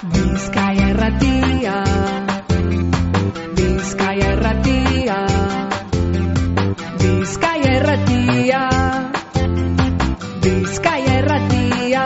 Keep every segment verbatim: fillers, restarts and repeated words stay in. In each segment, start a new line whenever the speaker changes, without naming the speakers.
Bizkaia Irratia, Bizkaia Irratia, Bizkaia Irratia, Bizkaia Irratia.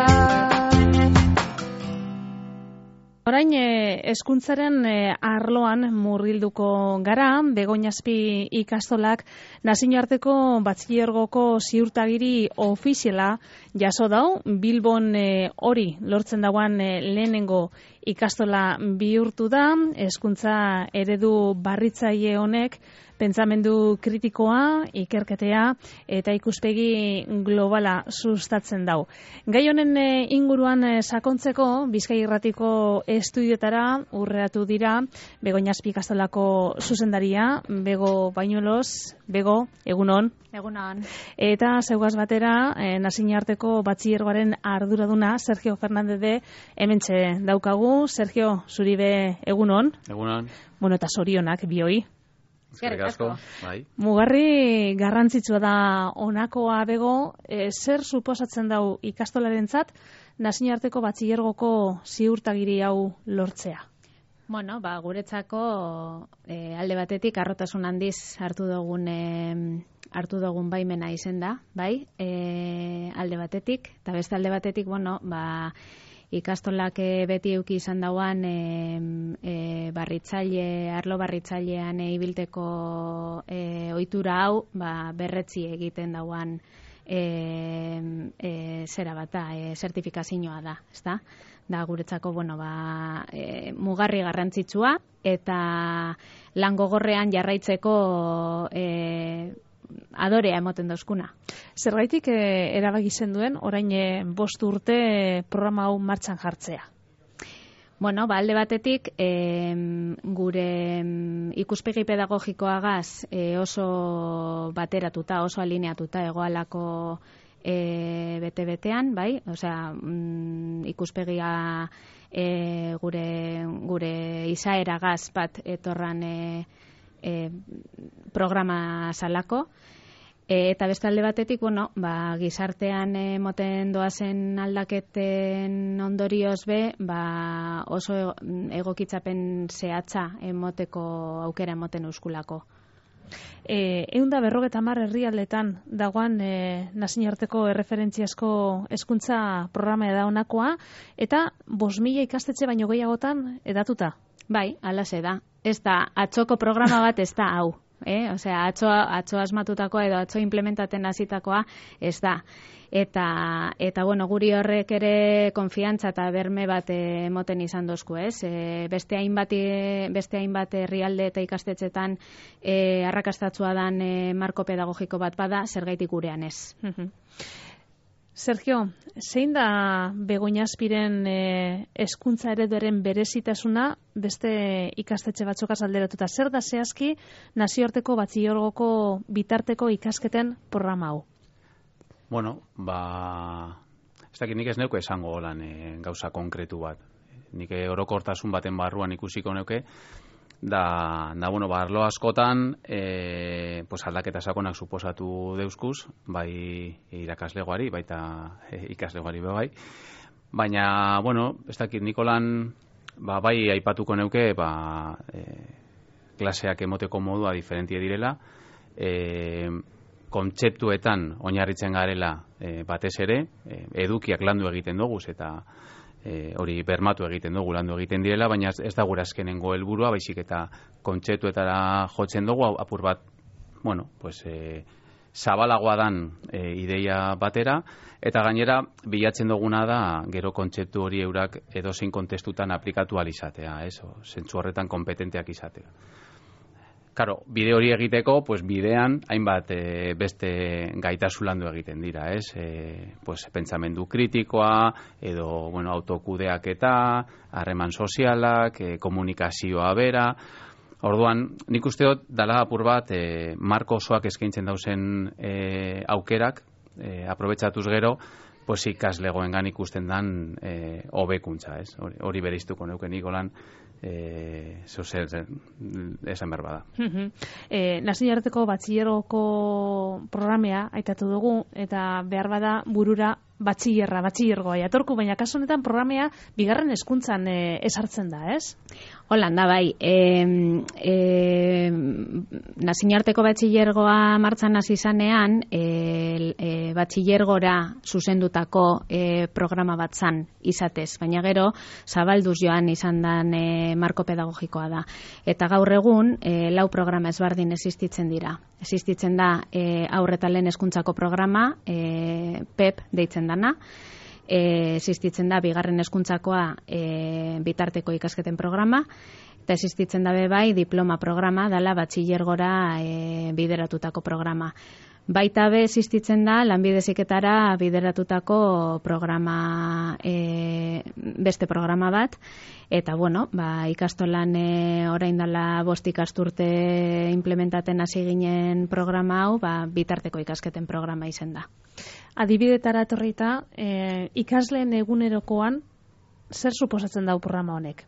Orain hezkuntzaren arloan murgilduko gara, Begoñazpi ikastolak nazioarteko batxilergoko ziurtagiri ofiziala jaso dau, Bilbon hori lortzen dauan lehenengo ikastola bihurtu da, hezkuntza eredu barritzaile honek pentsamendu kritikoa, ikerketea eta ikuspegi globala sustatzen dau. Gai honen inguruan sakontzeko Bizkaia Irratiko estudiotara urreatu dira Begoñazpi ikastolako zuzendaria, Bego Bañuelos. Bego, egunon.
Egunon.
Eta zeugaz batera, eh, nazioarteko batxilergoaren arduraduna, Sergio Fernández de hementxe daukagu. Sergio, zuri be egunon.
Egunon.
Bueno, eta zorionak bioi.
Eskerrik asko, bai.
Mugarri garrantzitsua da honakoa, Bego, e, zer suposatzen dau ikastolarentzat nazioarteko batxilergoko ziurtagiri hau lortzea?
Bueno, ba, guretzako e, alde batetik harrotasun handiz hartu dugun e, hartu dugun baimena izen da, bai? E, alde batetik, eta beste alde batetik, bueno, ba, ikastolak beti euki izan dauan e, e, barritzaile, arlo barritzailean e, ibilteko e, ohitura hau ba, berretzi egiten dauan e, e, zera bata, e, zertifikazioa da, ezta? Da guretzako, bueno, ba, e, mugarri garrantzitsua eta lan gogorrean jarraitzeko e, adorea emoten dauzkuna.
Zergaitik eh, erabaki zenduen orain eh, bost urte eh, programa hau martxan jartzea?
Bueno, ba, alde batetik eh, gure ikuspegi pedagogikoagaz eh, oso bateratuta, oso alineatuta egoalako eh, bete-betean, bai? Osea, mm, ikuspegia eh, gure, gure izaeragaz bat etorran eh, E, programa salako e, eta beste alde batetik, bueno, ba, gizartean emoten doazen aldaketen ondorioz be, ba, oso egokitzapen zehatza emoteko aukera emoten euskulako.
E, egun da berrogeta hamar herrialdetan dagoan e, nazioarteko erreferentziazko hezkuntza programa da honakoa, eta bost mila ikastetxe baino gehiagotan edatuta.
Bai, alaxe da. Ez da, atxoko programa bat ez da hau. Eh? Osea, atxo, atxo asmatutakoa edo atxo implementaten hasitakoa ez da. Eta, eta bueno, guri horrek ere konfiantza eta berme bat emoten izan dozku, ez? E, beste hainbat, beste hainbat herrialde eta ikastetxetan e, arrakastatsua dan e, marko pedagogiko bat bada, zergaitik gurean ez.
Sergio, zein da Begoñazpiren hezkuntza e, ereduaren berezitasuna beste ikastetxe batzukaz alderatuta? Zer da zehazki nazioarteko batxilergoko bitarteko ikasketen programa hau?
Bueno, ba, ez dakit nik ez neuke esango holan e, gauza konkretu bat. Nik orokortasun baten barruan ikusiko neuke, da, da bueno, ba, arlo askotan e, pues aldaketa sakonak suposatu deuskuz, bai irakaslegoari, baita e, ikaslegoari be bai. Baina, bueno, ez dakit Nikolan, ba, bai aipatuko neuke, ba, e, klaseak emoteko modua diferentie direla, e, kontzeptuetan oinarritzen garela e, batez ere, e, edukiak landu egiten dugu eta e, hori bermatu egiten dugu, landu egiten direla, baina ez da gure azkenengo helburua, baizik eta kontzeptuetara jotzen dugu, apur bat, bueno, pues, e, zabalagoa dan e, ideia batera, eta gainera bilatzen duguna da gero kontzeptu hori eurak edozein kontestutan aplikatu alizatea, ez? Zentzu horretan kompetenteak izatea. Karo, bide hori egiteko, pues bidean hainbat e, beste gaitasun landu egiten dira, ez? E, pues pentsamendu kritikoa, edo, bueno, autokudeaketa, harreman sozialak, e, komunikazioa bera. Orduan, nik uste dut dala apur bat e, marko osoak eskaintzen dauzen e, aukerak, e, aprobetxatuz gero, pues ikaslegoengan ikusten dan e, hobekuntza, ez? Hori, hori bereiztuko neuke Nikolan, eh so zer esan behar bada.
eh nazioarteko batxilergoko programea aitatu dugu eta behar bada burura batxillerra, batxillergoa jatorku, baina kasu honetan programea bigarren hezkuntzan e, esartzen da, ez?
Holan da, bai. E, e, Nazioarteko batxillergoa martzan hasi zanean, e, e, batxillergora zuzendutako e, programa bat zan izatez, baina gero zabalduz joan izan dan e, marko pedagogikoa da. Eta gaur egun, e, lau programa ezberdin existitzen dira. Existitzen da e, aurre eta lehen hezkuntzako programa, e, P E P deitzen dana, E, existitzen da bigarren hezkuntzakoa e, bitarteko ikasketen programa, eta existitzen da bai diploma programa dela batxillergora e, bideratutako programa. Baita be existitzen da lanbide heziketara bideratutako programa, e, beste programa bat, eta bueno, ba, ikastolan e, orain dela bost ikasturte implementaten hasi ginen programa hau, ba, bitarteko ikasketen programa izen da.
Adibidetara etorrita, e, ikasleen egunerokoan zer suposatzen da programa honek?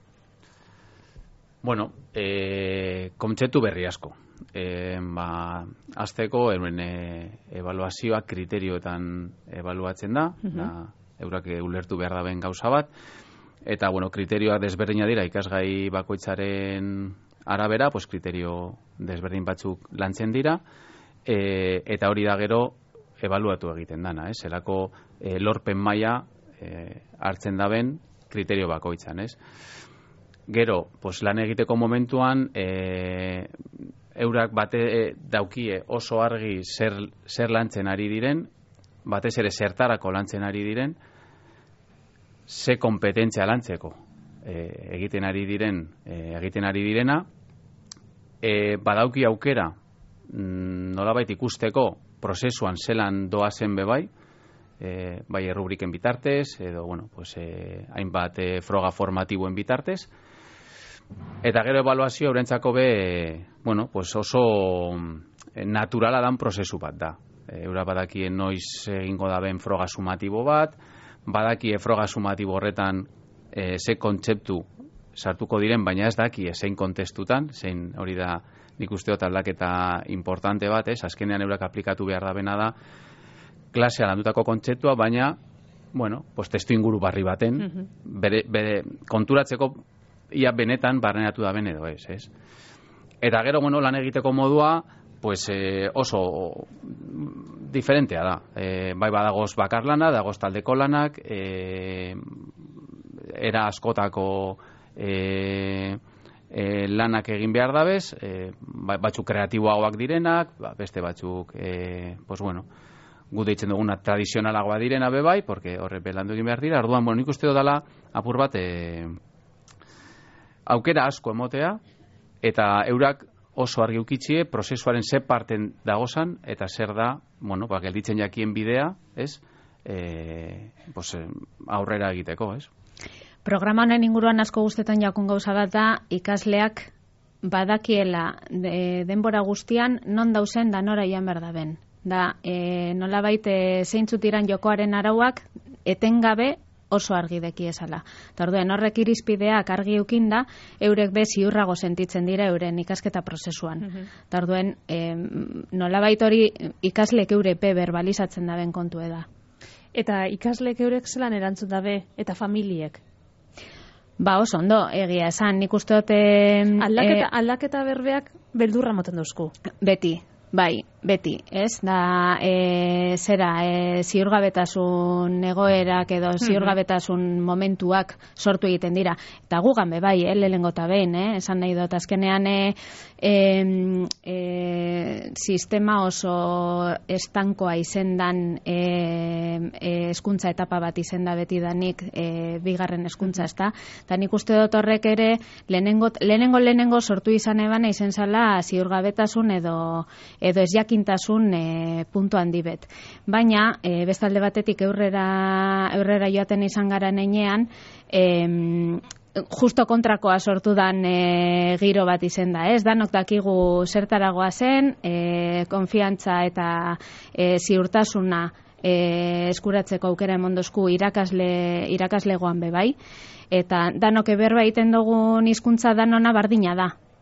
Bueno, e, kontzeptu berri asko. E, ba, azteko, euren e, evaluazioa kriterioetan evaluatzen da, uh-huh. da eurak ulertu behar da ben gauza bat, eta bueno, kriterioak desberdina dira ikasgai bakoitzaren arabera, pues kriterio desberdin batzuk lantzen dira, e, eta hori da gero ebaluatu egiten dana, ez? Zelako e, lorpen maila e, hartzen daben kriterio bakoitzan, ez? Gero, pues, lan egiteko momentuan e, eurak bate e, daukie oso argi zer, zer lantzen ari diren, batez ere zertarako lantzen ari diren, ze kompetentzia lantzeko e, egiten ari diren, e, egiten ari direna, e, badauki aukera mm, nolabait ikusteko prozesuan zelan doazen bebai, e, bai errubriken bitartez, edo, bueno, pues, e, hainbat e, froga formatiboen bitartez, eta gero evaluazio eurentzako be, e, bueno, pues oso e, naturala dan prozesu bat da. E, eura badakien noiz egingo da ben froga sumatibo bat, badakie froga sumatibo horretan e, ze kontzeptu sartuko diren, baina ez daki zein kontestutan, zein hori da nik uste dut aldaketa importante bat, ez? Azkenean eurak aplikatu behar da bena da klasea landutako kontzeptua, baina, bueno, pues testu inguru barri baten, uh-huh. bere, bere konturatzeko ia benetan barrenatu da ben edo ez, ez? Eta gero, bueno, lan egiteko modua, pues eh, oso diferentea da. E, bai badagoz bakarlana, dagoz taldeko lanak, e, era askotako e, E, lanak egin behar dabez, e, batzuk kreatiboagoak direnak, ba, beste batzuk, e, pues bueno, gu deitzen duguna tradizionalagoa direna bebai, porque horre belandu egin behar dira, orduan, bueno, nik uste dudala apur bat, e, aukera asko emotea, eta eurak oso argi ukitzie, prozesuaren ze parten dagozan, eta zer da, bueno, ba, gelditzen jakien bidea, ez, e, pues, aurrera egiteko, ez.
Programa honen inguruan asko guztetan jakun gauza bat da, ikasleak badakiela de, denbora guztian non dauzen da nora ian behar da ben. Da, e, nolabait e, zeintzut iran jokoaren arauak etengabe oso argi deki esala. Eta orduen horrek irizpideak argi ukinda, eurek be ziurrago sentitzen dira euren ikasketa prozesuan. Eta uh-huh. orduen e, nolabait hori ikaslek eurepe berbalizatzen da ben kontu eda.
Eta ikaslek eurek zelan erantzun dabe eta familiek?
Ba, oso ondo, egia esan, nik uste dute...
Aldaketa, e, aldaketa berbeak beldurra moten duzku.
Beti, bai, beti, ez? Da, e, zera, e, ziurgabetasun egoerak edo ziurgabetasun momentuak sortu egiten dira. Eta gugan be, bai, eh, lehengo eta behin, eh? Esan nahi dut, azkenean e, e, e, sistema oso estankoa izendan e, e, eskuntza etapa bat izenda beti danik e, bigarren eskuntza, ezta? Eta nik uste dut horrek ere lehenengo, lehenengo, lehenengo sortu izan ebana izen zala ziurgabetasun edo, edo ez jakintasun e, puntu handi bet. Baina, e, bestalde batetik eurrera, eurrera joaten izan gara nenean, e, justo kontrakoa sortu dan e, giro bat izen da, ez? Danok dakigu zertaragoa zen, e, konfiantza eta e, ziurtasuna e, eskuratzeko aukera emondozku irakasle, irakaslegoan bebai, eta danok eberba egiten dugun hizkuntza danona bardina da.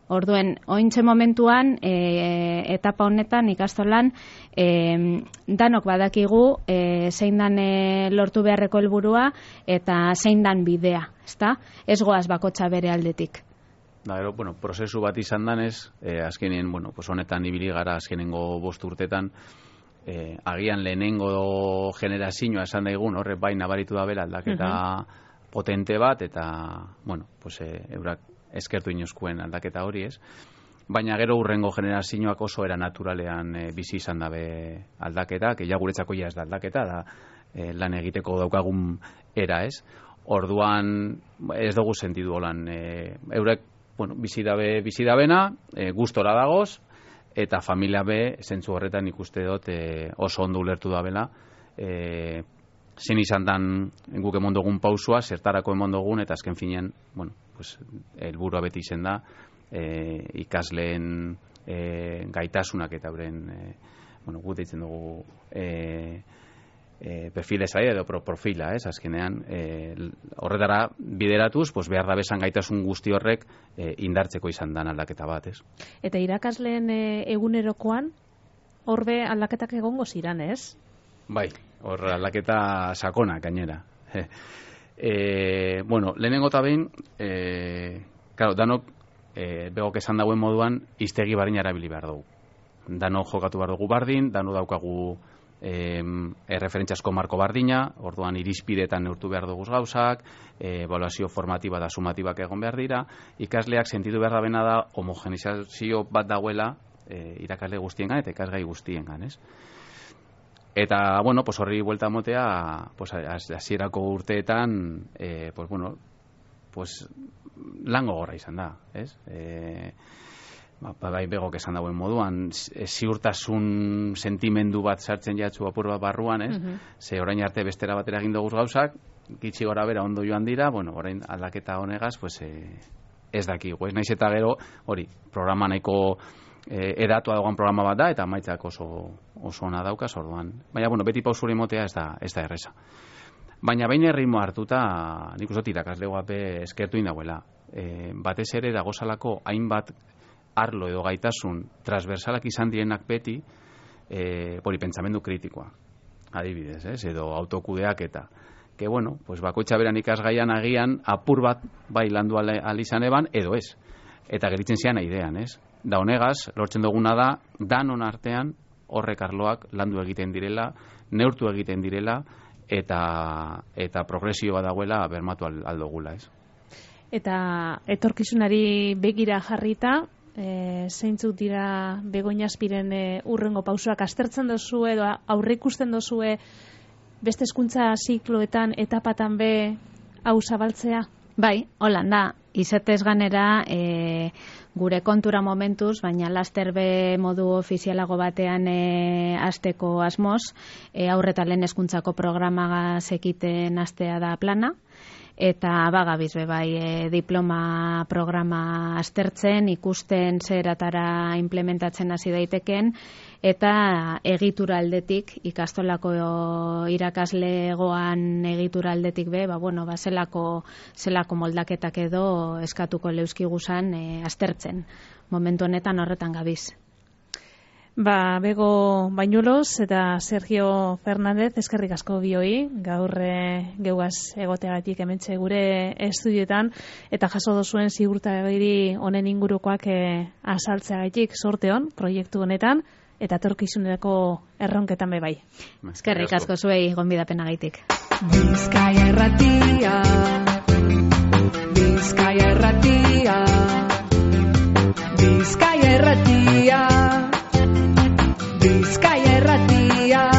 Orduen, ointxe momentuan, e, etapa honetan ikastolan, e, danok badakigu e, zein dan e, lortu beharreko helburua eta zein dan bidea, ezta? Ez goaz bakotxa bere aldetik.
Da, ero, bueno, prozesu bat izan danez, e, azkenien, bueno, pues honetan ibili gara azkenengo bost urtetan, e, agian lehenengo generazioa esan daigun, horre bai nabaritu da bela aldaketa uh-huh. potente bat, eta, bueno, pues, e, eurak eskertu inoskuen aldaketa hori, ez? Baina gero urrengo generazioak oso era naturalean e, bizi izan dabe aldaketa, que ja guretzako ja ez da aldaketa, da e, lan egiteko daukagun era, ez? Orduan ez dugu sentidu holan, e, eurek, bueno, bizi dabe, bizi dabena, e, gustora dagoz, eta familia be, zentzu horretan ikuste dut e, oso ondo ulertu dabela, e, zen izan dan guk emon dugun pausua, zertarako emon dugun, eta azken finean, bueno, pues, helburua beti izen da, e, ikasleen e, gaitasunak eta euren, e, bueno, gut deitzen dugu, e, e, perfilez ari, edo pro, profila, ez, azkenean, e, horretara bideratuz, pues, behar da besan gaitasun guzti horrek e, indartzeko izan dan aldaketa bat, ez.
Eta irakasleen e, egunerokoan, horbe aldaketak egongo ziran, ez?
Bai, hor aldaketa sakona gainera. E, bueno, lehenengo eta behin, e, claro, danok, e, begok esan dauen moduan, iztegi bardin erabili behar dugu. Danok jokatu behar dugu bardin, danok daukagu e, erreferentziasko marko bardina, orduan irizpidetan neurtu behar dugu gauzak, e, evaluazio formatiba da sumatibak egon behar dira, ikasleak sentitu behar da bena da homogenizazio bat dagoela e, irakasle guztiengan eta ikasgai guztiengan, ez? Eta, bueno, pues horri buelta motea, pues hasierako urteetan, eh, pues bueno, pues lango gorra izan da, ez? Eh, ba, bai begok esan dauen moduan, ziurtasun sentimendu bat sartzen jatzu apur bat barruan, ez? Uh-huh. Ze orain arte bestera batera egin dugu gauzak, gitxi gora bera ondo joan dira, bueno, orain aldaketa honegaz, pues eh, ez dakigu, ez naiz eta gero, hori, programa nahiko E, edatua dagoen programa bat da, eta maitzak oso, oso ona daukaz, orduan. Baina, bueno, beti pausuri motea ez da, ez da erreza. Baina behin erritmo hartuta, nik uste irakasle guape eskertu indagoela. E, batez ere dagozalako hainbat arlo edo gaitasun transversalak izan dienak beti, e, hori pentsamendu kritikoa, adibidez, ez? Edo autokudeak eta. Que, bueno, pues bakoitza beran ikasgaian agian apur bat bai landu al izan eban, edo ez. Eta geritzen zian idean, ez? Da honegaz, lortzen duguna da, danon artean horrek arloak landu egiten direla, neurtu egiten direla, eta eta progresio bat dagoela bermatu aldogula, ez?
Eta etorkizunari begira jarrita, e, zeintzuk dira Begoña Azpiren e, urrengo pausoak aztertzen dozu edo aurre ikusten dozue beste hezkuntza zikloetan etapatan be hau zabaltzea?
Bai, holan da, izetez ganera e, gure kontura momentuz, baina laster be modu ofizialago batean e, asteko asmoz, e, aurreta lehen hezkuntzako programa zekiten astea da plana, eta bagabiz be bai e, diploma programa aztertzen, ikusten zeratara implementatzen hasi daiteken, eta egitura aldetik, ikastolako irakaslegoan egitura aldetik be, ba, bueno, ba, zelako, zelako moldaketak edo eskatuko leuskiguzan e, aztertzen. Momentu honetan horretan gabiz.
Ba, Bego Bañuelos eta Sergio Fernández, eskerrik asko bioi, gaur e, geuaz egoteagatik hementxe gure estudioetan, eta jaso dozuen ziurtagiri honen ingurukoak e, azaltzeagatik sorte hon, proiektu honetan, eta etorkizunerako erronketan be bai.
Eskerrik asko zuei gonbidapenagaitik.
Bizkaia Erratia, Bizkaia Erratia, Bizkaia Erratia, Bizkaia Erratia.